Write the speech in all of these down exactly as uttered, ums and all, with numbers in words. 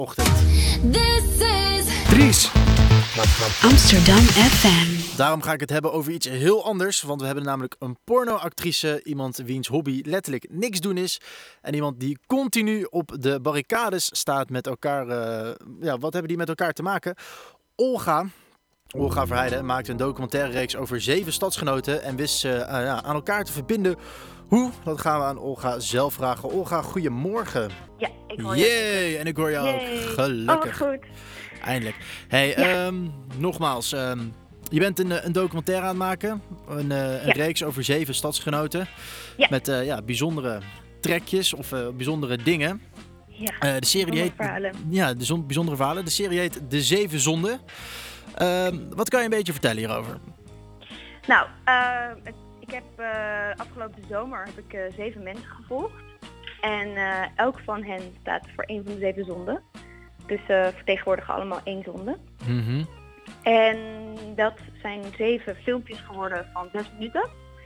Ochtend. This is Dries. Amsterdam F M. Daarom ga ik het hebben over iets heel anders. Want we hebben namelijk een pornoactrice. Iemand wiens hobby letterlijk niks doen is. En iemand die continu op de barricades staat met elkaar. Uh, ja, wat hebben die met elkaar te maken? Olga. Olga Verheijden maakte een documentaire reeks over zeven stadsgenoten. En wist ze uh, ja, aan elkaar te verbinden. Hoe? Dat gaan we aan Olga zelf vragen. Olga, goedemorgen. Ja, ik hoor je. Yay, en ik hoor jou Yay. ook. Gelukkig. Oh, goed. Eindelijk. Hey, Ja. um, nogmaals. Um, je bent een, een documentaire aan het maken. Een, uh, een Ja. reeks over zeven stadsgenoten. Ja. Met uh, ja, bijzondere trekjes of uh, bijzondere dingen. Ja, Uh, de serie die heet... verhalen. Ja, de zon, bijzondere verhalen. De serie heet De Zeven Zonden. Um, wat kan je een beetje vertellen hierover? Nou, uh, het, ik heb uh, afgelopen zomer heb ik uh, zeven mensen gevolgd. En uh, elk van hen staat voor één van de zeven zonden. Dus uh, vertegenwoordigen allemaal één zonde. Mm-hmm. En dat zijn zeven filmpjes geworden van zes minuten.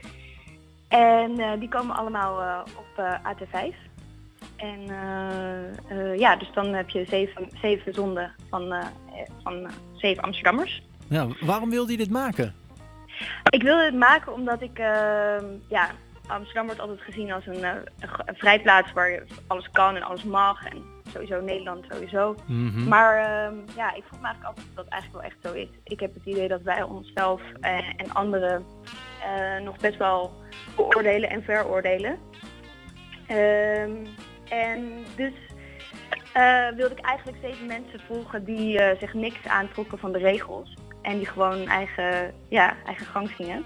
En uh, die komen allemaal uh, op uh, A T vijf. En uh, uh, ja, dus dan heb je zeven, zeven zonden van, uh, van uh, zeven Amsterdammers. Ja, waarom wilde je dit maken? Ik wilde het maken omdat ik, uh, ja, Amsterdam wordt altijd gezien als een, uh, een vrijplaats waar je alles kan en alles mag. En sowieso Nederland sowieso. Mm-hmm. Maar uh, ja, ik vroeg me eigenlijk altijd of dat eigenlijk wel echt zo is. Ik heb het idee dat wij onszelf uh, en anderen uh, nog best wel beoordelen en veroordelen. Um, en dus uh, wilde ik eigenlijk zeven mensen volgen die uh, zich niks aantrokken van de regels. En die gewoon hun eigen, ja, eigen gang gingen.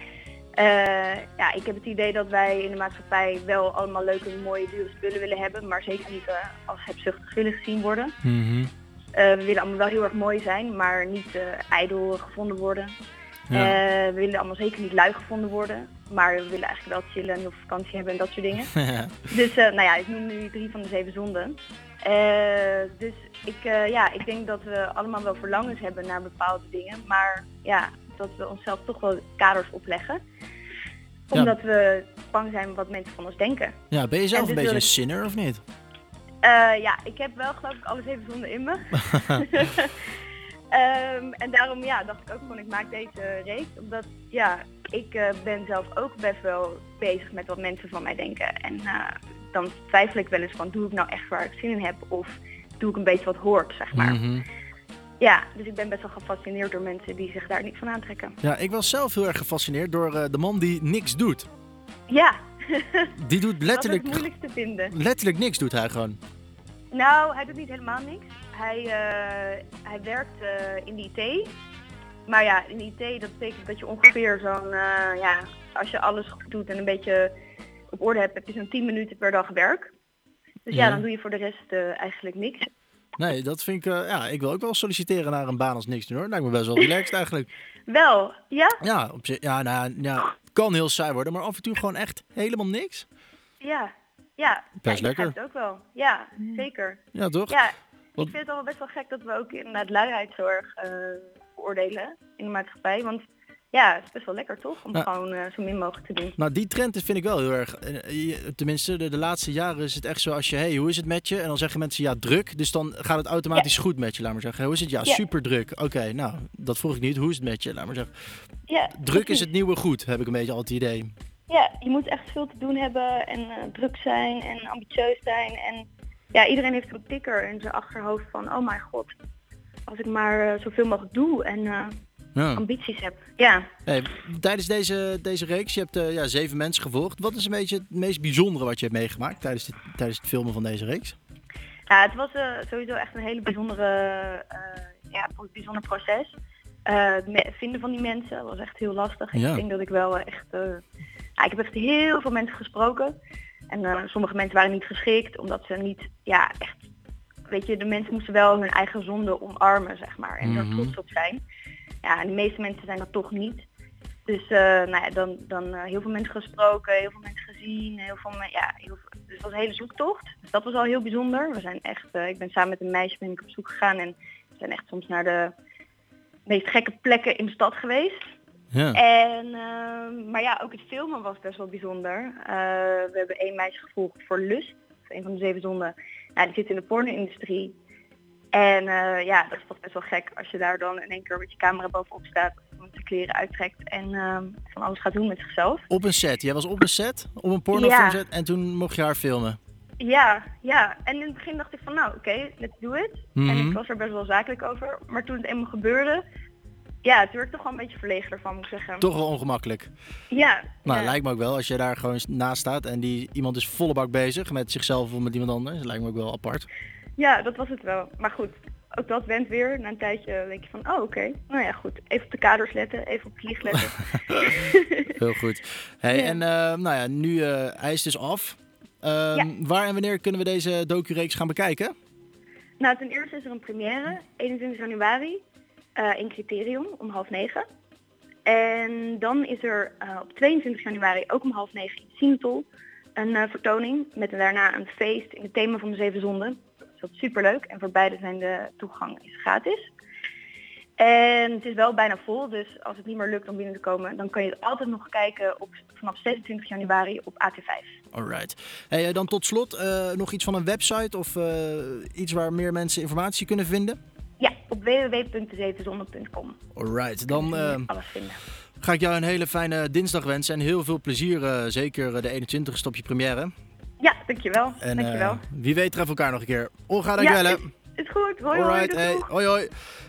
Uh, ja, ik heb het idee dat wij in de maatschappij wel allemaal leuke, mooie, dure spullen willen hebben. Maar zeker niet uh, als hebzuchtig willen gezien worden. Mm-hmm. Uh, we willen allemaal wel heel erg mooi zijn, maar niet uh, ijdel gevonden worden. Ja. Uh, we willen allemaal zeker niet lui gevonden worden. Maar we willen eigenlijk wel chillen en heel veel vakantie hebben en dat soort dingen. Dus uh, nou ja, ik noem nu drie van de zeven zonden. Uh, dus ik, uh, ja, ik denk dat we allemaal wel verlangens hebben naar bepaalde dingen. Maar ja, dat we onszelf toch wel kaders opleggen. Omdat ja. we bang zijn wat mensen van ons denken. Ja, ben je zelf dus een beetje ik... een sinner of niet? Uh, ja, ik heb wel geloof ik alle zeven zonden in me. Um, en daarom ja, dacht ik ook gewoon, ik maak deze reeks. Omdat ja, ik uh, ben zelf ook best wel bezig met wat mensen van mij denken. En uh, dan twijfel ik wel eens van, doe ik nou echt waar ik zin in heb? Of doe ik een beetje wat hoort, zeg maar. Mm-hmm. Ja, dus ik ben best wel gefascineerd door mensen die zich daar niet van aantrekken. Ja, ik was zelf heel erg gefascineerd door uh, de man die niks doet. Ja. Die doet letterlijk... Dat is het moeilijkste vinden. Letterlijk niks doet hij gewoon. Nou, hij doet niet helemaal niks. Hij, uh, hij werkt uh, in de I T. Maar ja, in de I T dat betekent dat je ongeveer zo'n, uh, ja, als je alles goed doet en een beetje op orde hebt, heb je zo'n tien minuten per dag werk. Dus ja, ja dan doe je voor de rest uh, eigenlijk niks. Nee, dat vind ik, uh, ja, ik wil ook wel solliciteren naar een baan als niks doen hoor. Lijkt me best wel relaxed eigenlijk. Wel, ja? Ja, op zich, ja, nou, ja, kan heel saai worden, maar af en toe gewoon echt helemaal niks. Ja, ja. Best ja, lekker. Ik het ook wel. Ja, zeker. Ja, toch? Ja, Wat... ik vind het al best wel gek dat we ook inderdaad luiheid zo erg uh, beoordelen in de maatschappij. Want ja, het is best wel lekker toch, om nou, gewoon uh, zo min mogelijk te doen. Nou, die trend vind ik wel heel erg. Tenminste, de, de laatste jaren is het echt zo als je, hey, hoe is het met je? En dan zeggen mensen, ja, druk. Dus dan gaat het automatisch ja. goed met je, laat maar zeggen. Hoe is het? Ja, ja. super druk. Oké, okay, nou, dat vroeg ik niet. Hoe is het met je, laat maar zeggen. Ja, druk is het nieuwe goed, heb ik een beetje al het idee. Ja, je moet echt veel te doen hebben en uh, druk zijn en ambitieus zijn. En ja, iedereen heeft een tikker in zijn achterhoofd van, oh mijn god, als ik maar uh, zoveel mogelijk doe en uh, ja. ambities heb. Ja. Hey, tijdens deze, deze reeks, je hebt uh, ja, zeven mensen gevolgd. Wat is een beetje het meest bijzondere wat je hebt meegemaakt tijdens, dit, tijdens het filmen van deze reeks? Ja, het was uh, sowieso echt een hele bijzondere, uh, ja, bijzonder proces. Uh, het vinden van die mensen was echt heel lastig. Ja. Ik denk dat ik wel uh, echt... Uh, ja, ik heb echt heel veel mensen gesproken. En uh, sommige mensen waren niet geschikt, omdat ze niet, ja, echt... Weet je, de mensen moesten wel hun eigen zonde omarmen, zeg maar. En mm-hmm. er trots op zijn. Ja, en de meeste mensen zijn dat toch niet. Dus uh, nou ja, dan, dan uh, heel veel mensen gesproken, heel veel mensen gezien, heel veel, ja, heel veel, dus het was een hele zoektocht. Dus dat was al heel bijzonder. We zijn echt, uh, ik ben samen met een meisje ben ik op zoek gegaan en we zijn echt soms naar de meest gekke plekken in de stad geweest. Ja. En, uh, maar ja, ook het filmen was best wel bijzonder. Uh, we hebben één meisje gevolgd voor Lust, een van de zeven zonden. Nou, die zit in de porno-industrie. En uh, ja, dat is toch best wel gek als je daar dan in één keer met je camera bovenop staat, met de kleren uittrekt en uh, van alles gaat doen met zichzelf. Op een set? Jij was op een set? Op een pornofilmset? Ja. En toen mocht je haar filmen? Ja, ja. En in het begin dacht ik van nou oké, okay, let's do it. Mm-hmm. En ik was er best wel zakelijk over. Maar toen het eenmaal gebeurde, ja, toen werd ik toch wel een beetje verlegen ervan, moet ik zeggen. Toch wel ongemakkelijk? Ja. Nou, ja. lijkt me ook wel. Als je daar gewoon naast staat en die iemand is volle bak bezig met zichzelf of met iemand anders. Dat lijkt me ook wel apart. Ja, dat was het wel. Maar goed, ook dat went weer. Na een tijdje denk je van, oh oké, okay. Nou ja goed. Even op de kaders letten, even op het licht letten. Heel goed. Hey, ja. En uh, nou ja, nu uh, hij is dus af. Uh, ja. Waar en wanneer kunnen we deze docu-reeks gaan bekijken? Nou, ten eerste is er een première, eenentwintig januari, uh, in Criterion om half negen. En dan is er uh, op tweeëntwintig januari ook om half negen in Sinatol een uh, vertoning met daarna een feest in het thema van de Zeven Zonden. Dat is superleuk en voor beide zijn de toegang is gratis. En het is wel bijna vol, dus als het niet meer lukt om binnen te komen, dan kan je het altijd nog kijken op, vanaf zesentwintig januari op A T vijf. Alright. Hey, dan tot slot uh, nog iets van een website of uh, iets waar meer mensen informatie kunnen vinden? Ja, op w w w punt de zevenzonden punt com. Alright, dan uh, alles vinden. Ga ik jou een hele fijne dinsdag wensen en heel veel plezier, uh, zeker de eenentwintigste op je première. Ja, dankjewel. En dankjewel. Uh, wie weet treffen we elkaar nog een keer. Olga, dankjewel. Ja, is, is goed. Hoi, Alright, hoi. Hey, hoi, hoi.